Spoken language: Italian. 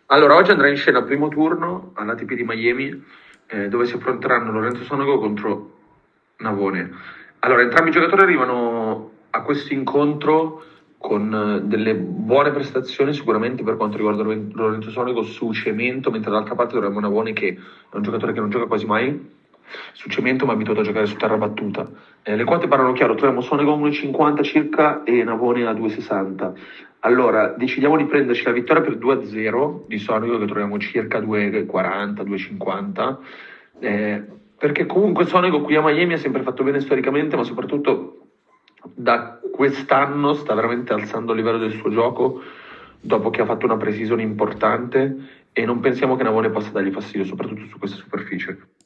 Allora, oggi andrà in scena al primo turno all'ATP di Miami, dove si affronteranno Lorenzo Sonego contro Navone. Allora, entrambi i giocatori arrivano a questo incontro con delle buone prestazioni sicuramente per quanto riguarda Lorenzo Sonego su cemento, mentre dall'altra parte dovremmo Navone che è un giocatore che non gioca quasi mai su cemento ma è abituato a giocare su terra battuta. Le quote parlano chiaro, troviamo Sonego a 1,50 circa e Navone a 2,60. Allora, decidiamo di prenderci la vittoria per 2-0 di Sonego che troviamo circa 2,40, 2,50. Perché comunque Sonego qui a Miami ha sempre fatto bene storicamente, ma soprattutto da quest'anno sta veramente alzando il livello del suo gioco dopo che ha fatto una pre-season importante e non pensiamo che Navone possa dargli fastidio, soprattutto su questa superficie.